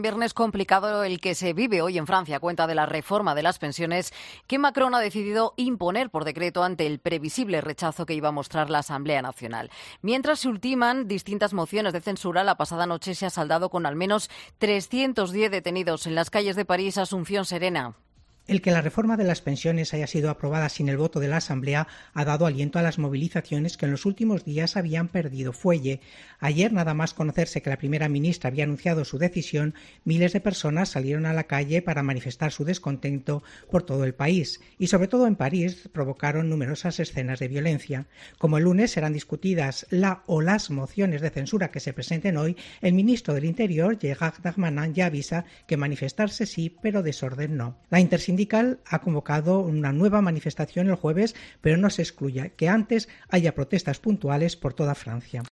Viernes complicado el que se vive hoy en Francia a cuenta de la reforma de las pensiones que Macron ha decidido imponer por decreto ante el previsible rechazo que iba a mostrar la Asamblea Nacional. Mientras se ultiman distintas mociones de censura, la pasada noche se ha saldado con al menos 310 detenidos en las calles de París. Asunción Serena. El que la reforma de las pensiones haya sido aprobada sin el voto de la Asamblea ha dado aliento a las movilizaciones que en los últimos días habían perdido fuelle. Ayer, nada más conocerse que la primera ministra había anunciado su decisión, miles de personas salieron a la calle para manifestar su descontento por todo el país y, sobre todo en París, provocaron numerosas escenas de violencia. Como el lunes serán discutidas las mociones de censura que se presenten hoy, el ministro del Interior, Gérald Darmanin, ya avisa que manifestarse sí, pero desorden no. La intersindical ha convocado una nueva manifestación el jueves, pero no se excluye que antes haya protestas puntuales por toda Francia.